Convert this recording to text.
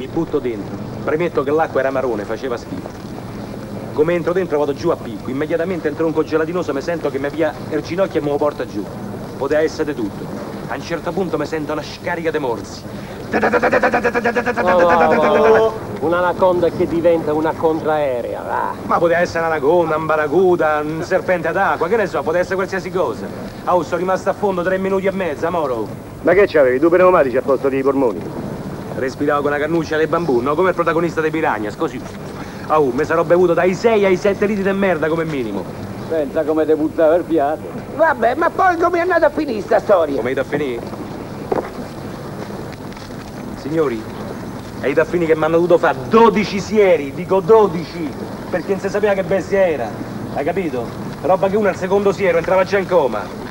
Mi butto dentro. Premetto che l'acqua era marrone, faceva schifo. Come entro dentro vado giù a picco. Immediatamente entro un gelatinoso, mi sento che mi pia il ginocchio e me lo porta giù. Poteva essere tutto. A un certo punto mi sento una scarica di morsi. Un'anaconda che diventa una contraerea, va. Ma poteva essere un'anaconda, un baracuda, un serpente d'acqua, che ne so, poteva essere qualsiasi cosa. Sono rimasto a fondo 3 minuti e mezzo, amoro. Ma che c'avevi? Due pneumatici al posto dei polmoni? Respiravo con una cannuccia di bambù, no? Come il protagonista dei Piranhas, così. Mi sarò bevuto dai 6 ai 7 litri di merda come minimo. Pensa come te buttava il piatto. Vabbè, ma poi come è andata a finire sta storia? Come è da finire? Signori, è da finire che mi hanno dovuto fare 12 sieri, dico 12, perché non si sapeva che bestia era, hai capito? Roba che uno al secondo siero entrava già in coma.